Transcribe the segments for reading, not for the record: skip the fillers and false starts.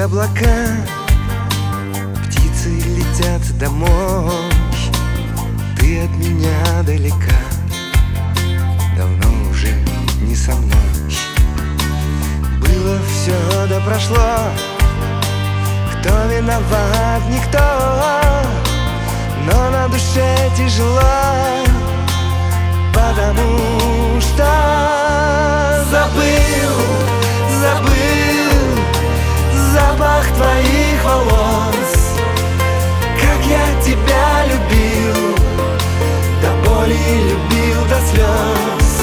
облака, птицы летят домой. Ты от меня далека, давно уже не со мной. Было все, да прошло. Кто виноват? Никто. Но на душе тяжело, потому что забыл запах твоих волос. Как я тебя любил, до боли любил, до слез.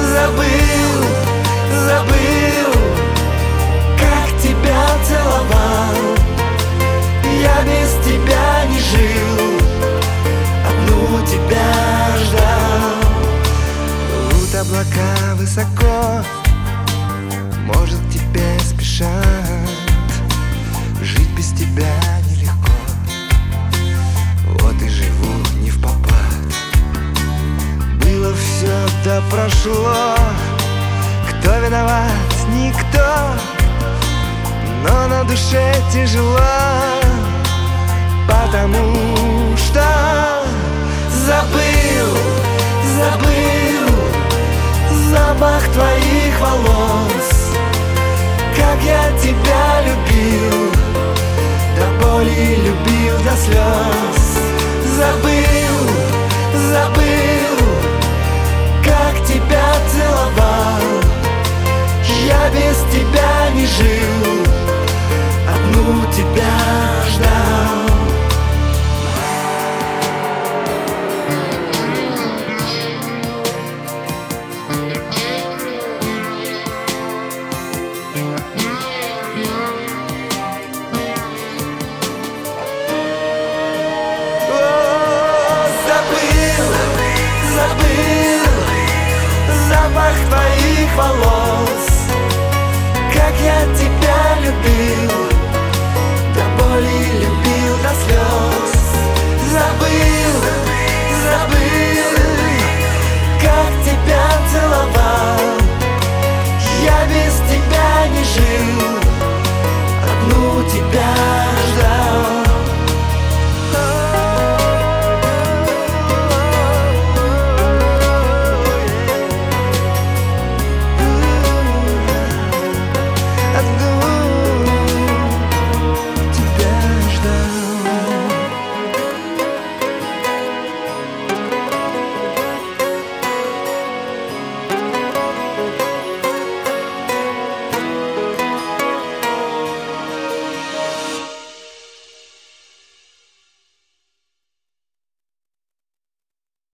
Забыл, как тебя целовал. Я без тебя не жил, одну тебя ждал. Плывут облака высоко, может, к тебе спешат. Жить без тебя нелегко, вот и живу не впопад. Было все, да прошло. Кто виноват? Никто. Но на душе тяжело, потому что забыл запах твоих волос. Как я тебя любил, до боли любил, до слез. Забыл, как тебя целовал. Я без тебя не жил, одну тебя ждал. Забыл запах твоих волос. Как я тебя